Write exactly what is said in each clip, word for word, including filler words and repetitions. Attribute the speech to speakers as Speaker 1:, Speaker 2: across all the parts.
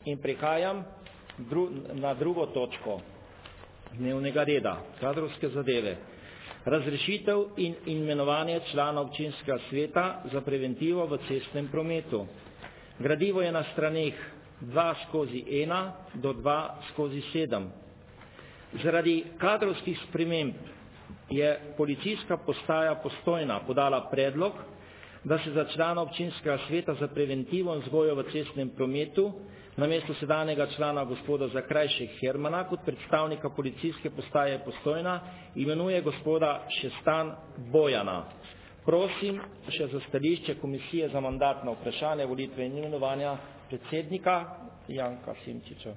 Speaker 1: In prihajam dru na drugo točko dnevnega reda, kadrovske zadeve. Razrešitev in imenovanje člana občinskega sveta za preventivo v cestnem prometu. Gradivo je na straneh dva skozi ena do dva skozi sedem. Zaradi kadrovskih sprememb je policijska postaja Postojna podala predlog, da se za člana občinskega sveta za preventivo in vzgojo v cestnem prometu namesto sedanjega člana gospoda Zakrajšek Hermana kot predstavnika policijske postaje Postojna imenuje gospoda Šestan Bojana. Prosim še za stališče Komisije za mandatna vprašanja, volitve in imenovanja predsednika Janka Simčiča.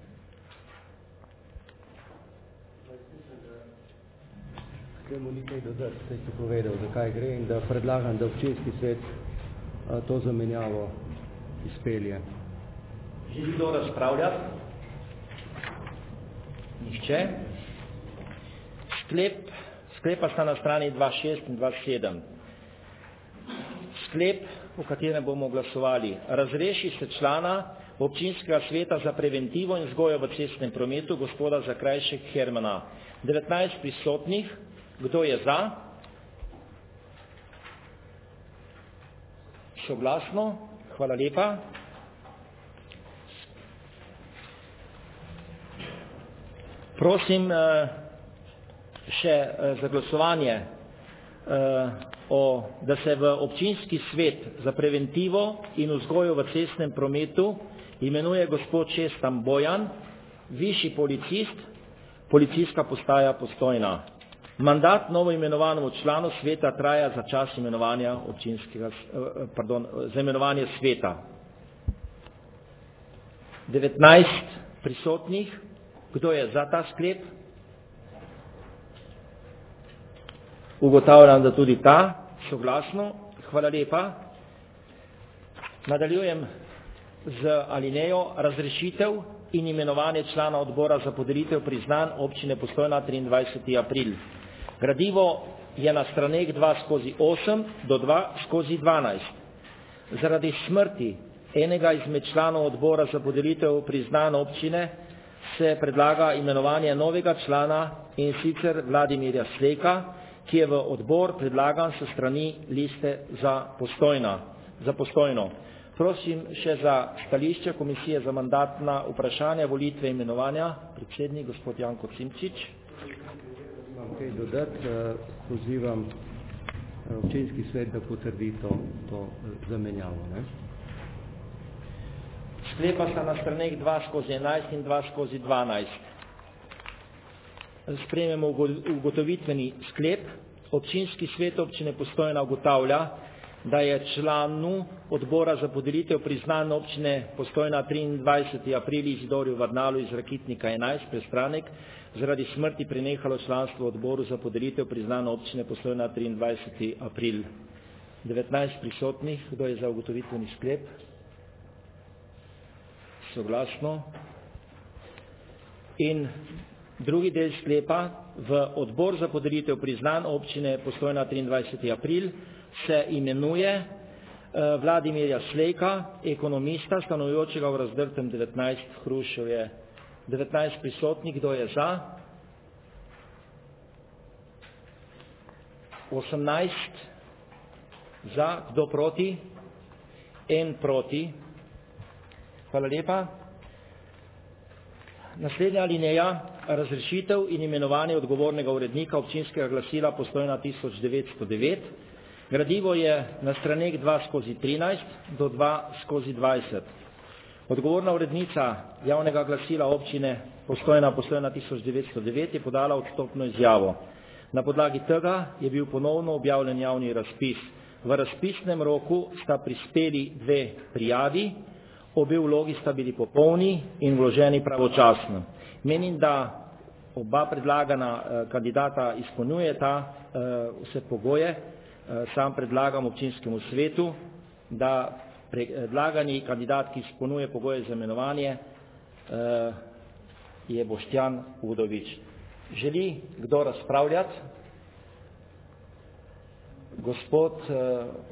Speaker 2: Temu nekaj dodati, ste si povedal, zakaj gre in da predlagam, da občinski svet a, to zamenjavo izpelje.
Speaker 1: Želi kdo razpravljati? Nihče. Sklep, sklepa sta na strani dva šest in dva sedem. Sklep, o katerem bomo glasovali. Razreši se člana občinskega sveta za preventivo in vzgojo v cestnem prometu gospoda Zakrajšek Hermana. devetnajst prisotnih. Kdo je za? Soglasno. Hvala lepa. Prosim še za glasovanje, o, da se v občinski svet za preventivo in vzgojo v cestnem prometu imenuje gospod Šestan Bojan, višji policist, policijska postaja Postojna. Mandat novo imenovanemu članu sveta traja za čas imenovanja občinskega, pardon, za imenovanje sveta. devetnajst prisotnih. Kdo je za ta sklep? Ugotavljam, da tudi ta, soglasno. Hvala lepa. Nadaljujem z alinejo razrešitev in imenovanje člana odbora za podelitev priznanj občine Postojna triindvajseti april. Gradivo je na straneh dva skozi osem do dva skozi dvanajst. Zaradi smrti enega izmed članov odbora za podelitev priznanj občine se predlaga imenovanje novega člana, in sicer Vladimirja Slejka, ki je v odbor predlagan s strani liste za Postojna, za Postojno. Prosim še za stališče Komisije za mandatna vprašanja, volitve in imenovanja, predsednik gospod Janko Simčič.
Speaker 2: Imam kaj dodati, pozivam občinski svet, da potrdi to, to zamenjavo. Ne?
Speaker 1: Sklepa sta na straneh dva skozi enajst in dva skozi dvanajst. Sprejmemo ugotovitveni sklep. Občinski svet občine Postojna ugotavlja, da je članu odbora za podelitev priznanj občine Postojna triindvajseti april Izidorju Varnalu iz Rakitnika enajst Prestranek zaradi smrti prenehalo članstvo odboru za podelitev priznanj občine Postojna triindvajseti april. devetnajst prisotnih. Kdo je za ugotovitveni sklep? Soglasno. In drugi del sklepa: v odbor za podelitev priznanj občine Postojna triindvajseti april se imenuje Vladimirja Slejka, ekonomista, stanujočega v Razdrtem devetnajst, Hruševje. devetnajst prisotnih. Kdo je za? osemnajst za. Kdo proti? En proti. Hvala lepa. Naslednja alineja, razrešitev in imenovanje odgovornega urednika občinskega glasila Postojna tisoč devetsto devet. Gradivo je na straneh dva skozi trinajst do dva skozi dvajset. Odgovorna urednica javnega glasila občine Postojna Postojna tisoč devetsto devet je podala odstopno izjavo. Na podlagi tega je bil ponovno objavljen javni razpis. V razpisnem roku sta prispeli dve prijavi, obe vlogi sta bili popolni in vloženi pravočasno. Menim, da oba predlagana kandidata izpolnjujeta vse pogoje. Sam predlagam občinskemu svetu, da predlagani kandidat, ki izpolnjuje pogoje za imenovanje, je Boštjan Udovič. Želi kdo razpravljati? Gospod,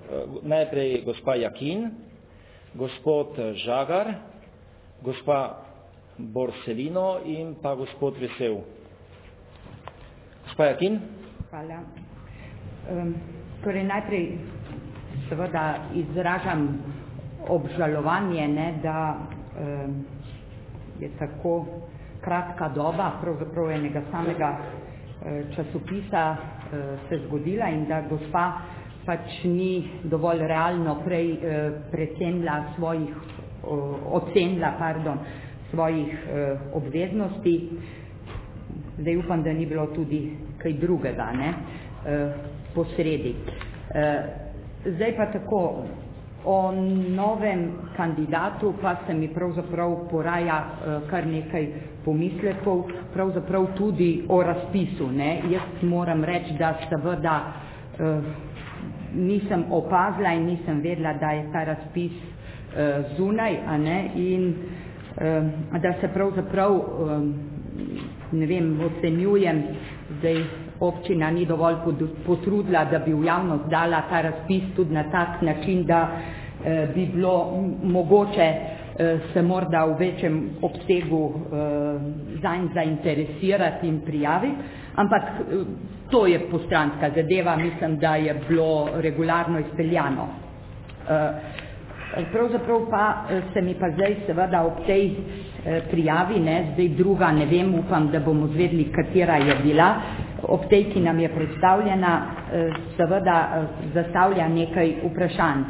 Speaker 1: najprej gospa Jakin, gospod Žagar, gospa Borselino in pa gospod Vesel. Gospa Jakin?
Speaker 3: Hvala. Um, torej najprej seveda izražam obžalovanje, ne, da um, je tako kratka doba pravzaprav enega samega uh, časopisa uh, se zgodila in da gospa pač ni dovolj realno prej uh, precenila svojih, uh, ocenila, pardon, svojih uh, obveznosti. Zdaj upam, da ni bilo tudi kaj drugega, ne, uh, posredi. Uh, zdaj pa tako, o novem kandidatu pa se mi pravzaprav poraja uh, kar nekaj pomislekov, pravzaprav tudi o razpisu, ne. Jaz moram reči, da seveda uh, nisem opazila in nisem vedela, da je ta razpis uh, zunaj, a ne, in uh, da se pravzaprav, uh, ne vem, ocenjujem, zdaj občina ni dovolj potrudila, da bi v javnost dala ta razpis tudi na tak način, da eh, bi bilo mogoče eh, se morda v večjem obsegu eh, zanj zainteresirati in prijaviti, ampak eh, to je postranska zadeva, mislim, da je bilo regularno izpeljano. Eh, pravzaprav pa eh, se mi pa zdaj seveda ob tej eh, prijavi, ne, zdaj druga, ne vem, upam, da bomo zvedli, katera je bila, ob tej, ki nam je predstavljena, seveda zastavlja nekaj vprašanj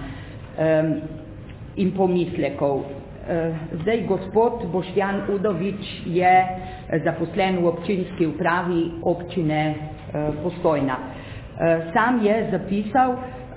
Speaker 3: in pomislekov. Zdaj, gospod Boštjan Udovič je zaposlen v občinski upravi občine Postojna. Sam je zapisal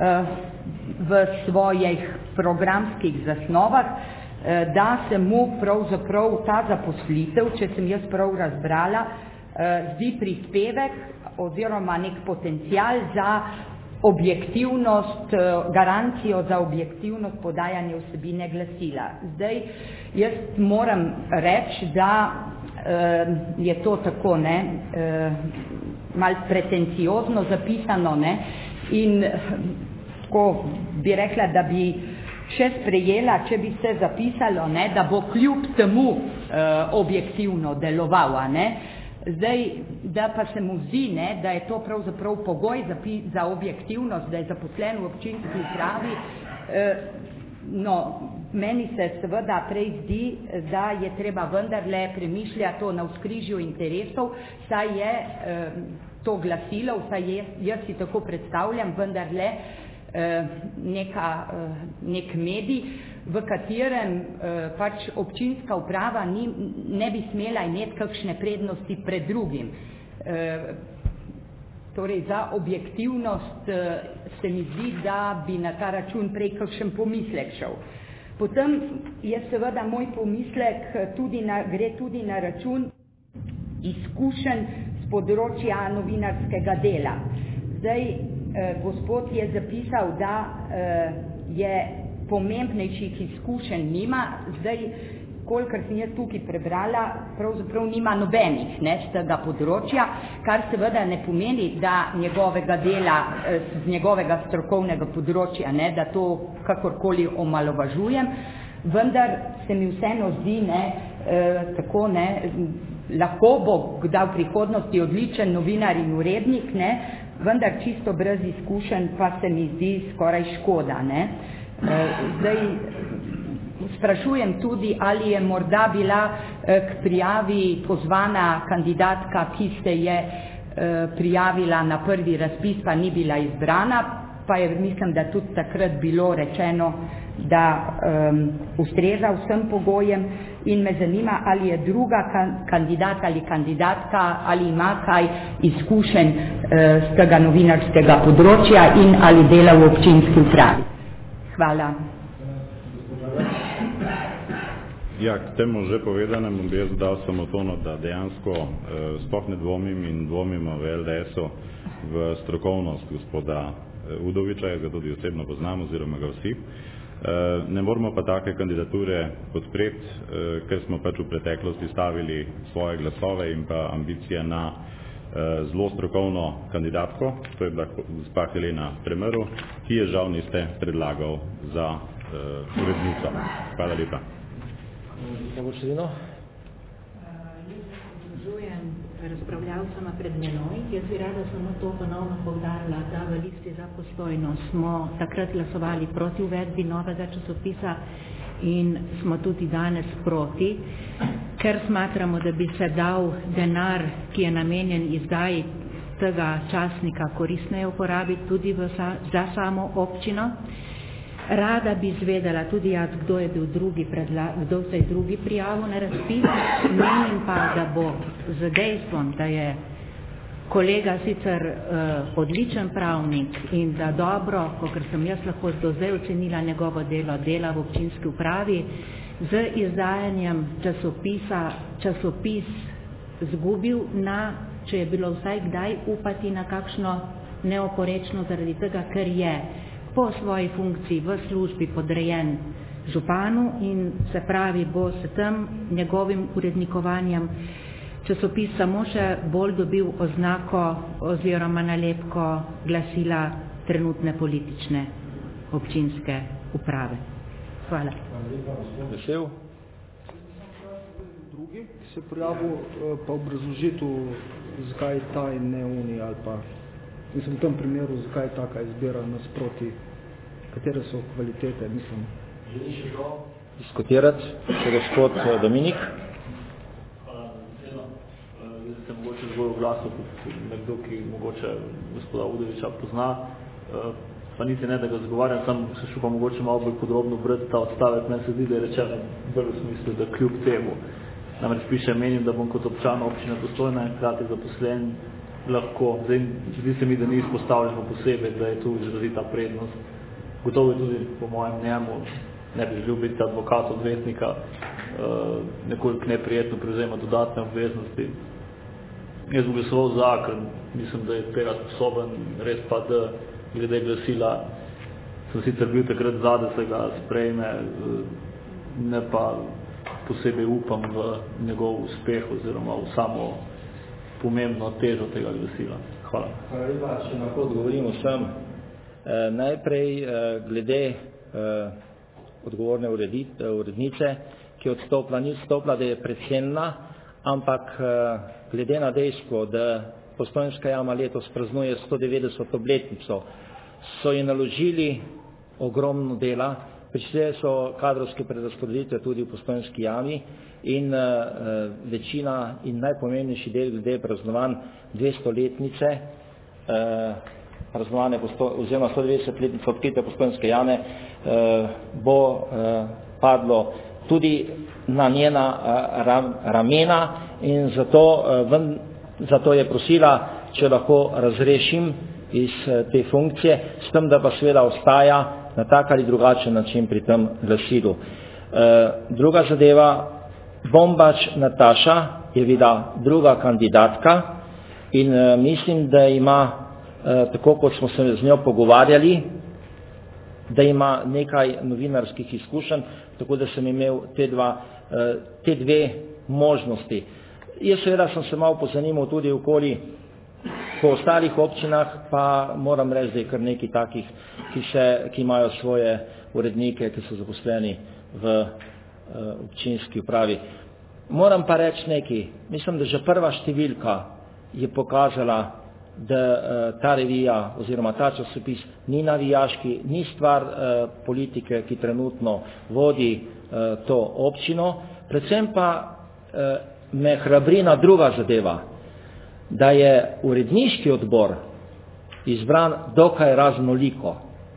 Speaker 3: v svojih programskih zasnovah, da se mu pravzaprav ta zaposlitev, če sem jaz prav razbrala, zdi prispevek oziroma nek potencial za objektivnost, garancijo za objektivnost podajanja vsebine glasila. Zdaj, jaz moram reči, da uh, je to tako, ne, uh, malo pretenciozno zapisano, ne, in tako bi rekla, da bi še sprejela, če bi se zapisalo, ne, da bo kljub temu uh, objektivno delovala, ne. Zdaj, da pa se mu zdi, ne, da je to pravzaprav pogoj za, za objektivnost, da je zaposlen v občinski upravi, eh, no, meni se seveda prej zdi, da je treba vendarle premišljati to na vzkrižju interesov, saj je eh, to glasilo, saj je, jaz si tako predstavljam, vendarle eh, neka, eh, nek medij, v katerem eh, pač občinska uprava ni, ne bi smela imeti kakšne prednosti pred drugim. Eh, torej, za objektivnost eh, se mi zdi, da bi na ta račun prej kakšen pomislek šel. Potem je seveda moj pomislek tudi na, gre tudi na račun izkušenj z področja novinarskega dela. Zdaj, eh, gospod je zapisal, da eh, je pomembnejših izkušenj nima, zdaj, kolikor sem jaz tukaj prebrala, pravzaprav nima nobenih, ne, z tega področja, kar seveda ne pomeni, da njegovega dela, z njegovega strokovnega področja, ne, da to kakorkoli omalovažujem, vendar se mi vseeno zdi, ne, eh, tako, ne, lahko bo kdaj v prihodnosti odličen novinar in urednik, ne, vendar čisto brez izkušenj pa se mi zdi skoraj škoda, ne. Zdaj, sprašujem tudi, ali je morda bila k prijavi pozvana kandidatka, ki se je prijavila na prvi razpis, pa ni bila izbrana, pa je, mislim, da tudi takrat bilo rečeno, da um, ustreza vsem pogojem in me zanima, ali je druga kandidat ali kandidatka, ali ima kaj izkušenj uh, z tega novinarskega področja in ali dela v občinski upravi. Hvala.
Speaker 4: Ja, k temu že povedanemu bi jaz dal samo tono, da dejansko eh, sploh ne dvomim in dvomimo v L D S-u v strokovnost gospoda eh, Udoviča, jaz ga tudi osebno poznam oziroma ga vsi. Eh, ne moramo pa take kandidature podpreti, eh, ker smo pač v preteklosti stavili svoje glasove in pa ambicije na zelo strokovno kandidatko, to je bila gospa Helena Premrl, ki je žal niste predlagal za uh, urednico. Hvala lepa.
Speaker 5: razpravljavcama pred menoj. Jaz bi rada samo to ponovno poudarila, da v Listi za Postojno smo takrat glasovali proti uvedbi novega časopisa in smo tudi danes proti, ker smatramo, da bi se dal denar, ki je namenjen izdaji tega časnika, koristneje uporabiti tudi v, za samo občino. Rada bi izvedela tudi jaz, kdo je bil drugi, predla, kdo se je drugi prijavil na razpis. Menim pa, da bo z dejstvom, da je kolega sicer uh, odličen pravnik in da dobro, kakor sem jaz lahko do zdaj ocenila njegovo delo, dela v občinski upravi, z izdajanjem časopisa, časopis zgubil na, če je bilo vsaj kdaj upati na kakšno neoporečno zaradi tega, ker je po svoji funkciji v službi podrejen županu in se pravi, bo se tam njegovim urednikovanjem časopis samo še bolj dobil oznako oziroma nalepko glasila trenutne politične občinske uprave. Hvala.
Speaker 1: Vesel.
Speaker 6: Drugi, ki se prijavil, pa obrazložitev, zakaj ta in ne uni ali pa mislim, v tem primeru, zakaj je taka izbira nasproti, katere so kvalitete, mislim.
Speaker 1: Želiš to diskutirati, še gospod Dominik?
Speaker 7: Hvala za besedo. Jaz sem mogoče zgolj v glasu, kot nekdo, ki mogoče gospoda Udoviča pozna, pa niti ne, da ga zagovarjam, sam se šel pa mogoče malo bolj podrobno brati ta odstavek. Meni se zdi, da je rečeno bolj v smislu, da kljub temu. Namreč piše, menim, da bom kot občan občine Postojna in hkrati zaposlen lahko. Zdaj, zdi se mi, da ni izpostavljeno posebej, da je tu izrazita prednost. Gotovo je tudi, po mojem mnenju, ne bi želel biti advokat, odvetnika, nekoliko neprijetno prevzema dodatne obveznosti. Jaz bom glasoval za, ker mislim, da je tega sposoben, res pa, da glede glasila sem sicer bil takrat za, da se ga sprejme, ne pa posebej upam v njegov uspeh oziroma v samo pomembno težo tega glasila. Hvala.
Speaker 1: Hvala lepa, če lahko odgovorim vsem. E, najprej e, glede e, odgovorne urednice, ki je odstopila, ni odstopila, da je predsenna, ampak e, glede na dejstvo, da Postojnska jama letos praznuje sto devetdeseto obletnico, so ji naložili ogromno dela, prišle so kadrovske prerazporeditve tudi v Postojnski jami in uh, večina in najpomembnejši del glede praznovanj dvestoletnice, uh, praznovane oziroma sto devetdesetletnice odkritja Postojnske jame, uh, bo uh, padlo tudi na njena uh, ram, ramena in zato, uh, ven, zato je prosila, če lahko razrešim iz uh, te funkcije, s tem, da pa seveda ostaja na tak ali drugačen način pri tem glasilu. E, druga zadeva, Bombač Nataša je bila druga kandidatka in e, mislim, da ima, e, tako kot smo se z njo pogovarjali, da ima nekaj novinarskih izkušenj, tako da sem imel te, dva, e, te dve možnosti. Jaz seveda sem se malo pozanimal tudi okoli po ostalih občinah, pa moram reči, da je kar nekaj takih, ki, se, ki imajo svoje urednike, ki so zaposleni v uh, občinski upravi. Moram pa reči nekaj, mislim, da že prva številka je pokazala, da uh, ta revija oziroma ta časopis ni navijaški, ni stvar uh, politike, ki trenutno vodi uh, to občino, predvsem pa uh, me hrabri na druga zadeva, da je uredniški odbor izbran dokaj raznoliko,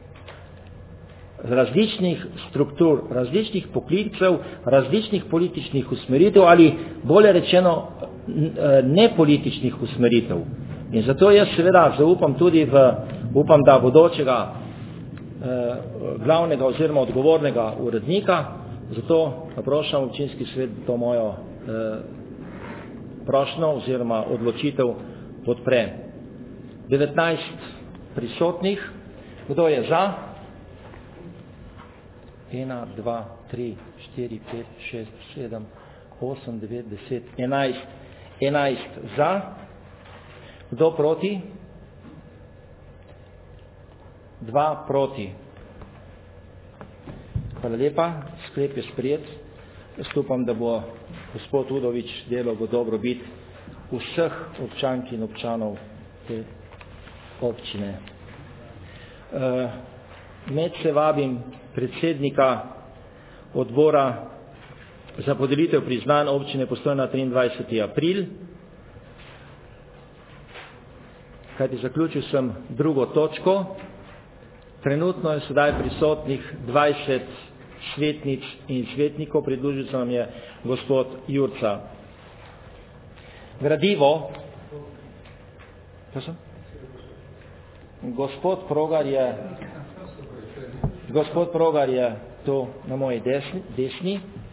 Speaker 1: različnih struktur, različnih poklicev, različnih političnih usmeritev ali bolje rečeno nepolitičnih usmeritev. In zato jaz seveda zaupam tudi v, upam, da bodočega eh, glavnega oziroma odgovornega urednika, zato naprošam občinski svet to mojo eh, prošnjo oziroma odločitev podpre. devetnajst prisotnih. Kdo je za? ena, dva, tri, štiri, pet, šest, sedem, osem, devet, deset, enajst. enajst za. Kdo proti? Dva proti. Hvala lepa. Sklep je sprejet. Jaz upam, da bo gospod Udovič delal v dobrobit vseh občank in občanov te občine. Med se vabim predsednika odbora za podelitev priznanj občine Postojna triindvajseti april, kajti zaključil sem drugo točko. Trenutno je sedaj prisotnih dvajset svetnic in svetnikov, pridružil se nam je gospod Jurca. Gradivo, gospod Progar je, gospod Progar je tu na moji desni, desni.